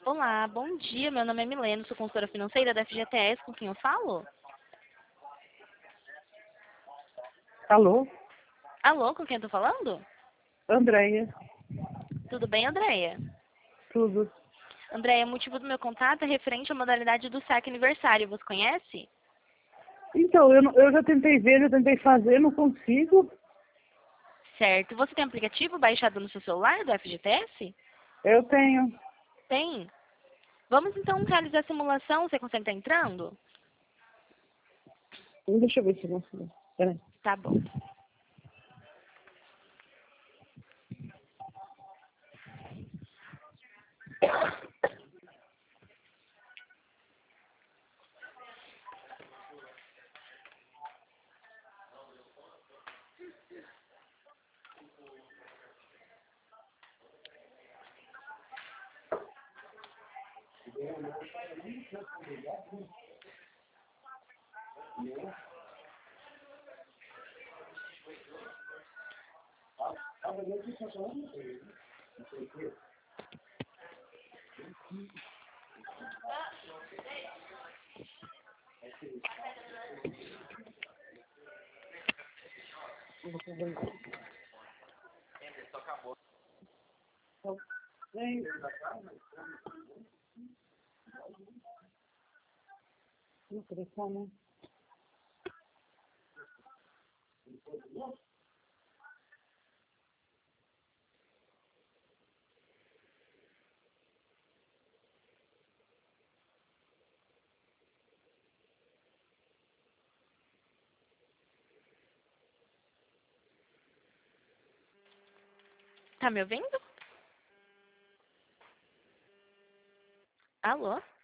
Olá, bom dia. Meu nome é Milena, sou consultora financeira da FGTS. Com quem eu falo? Alô? Alô, com quem eu tô falando? Andréia, Tudo bem, Andréia? tudo. Andréia, o motivo do meu contato é referente à modalidade do saque aniversário. Você conhece? Então, eu já tentei ver, já tentei fazer, não consigo. Certo. Você tem aplicativo baixado no seu celular do FGTS? Eu tenho. Tem. Vamos então realizar a simulação. Você consegue estar entrando? Deixa eu ver se eu consigo. Peraí. Tá bom. Vem. No telefone. Tá me ouvindo? Alô?